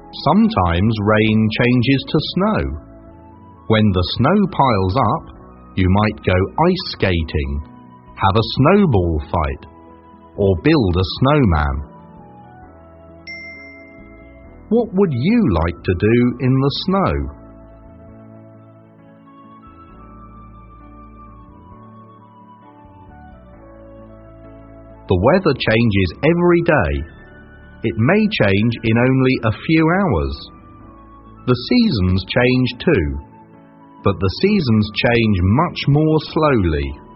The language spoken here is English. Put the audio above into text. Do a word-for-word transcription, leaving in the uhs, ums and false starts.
Sometimes rain changes to snow. When the snow piles up, you might go ice skating, have a snowball fight, or build a snowman. What would you like to do in the snow? The weather changes every day. It may change in only a few hours. The seasons change too, but the seasons change much more slowly.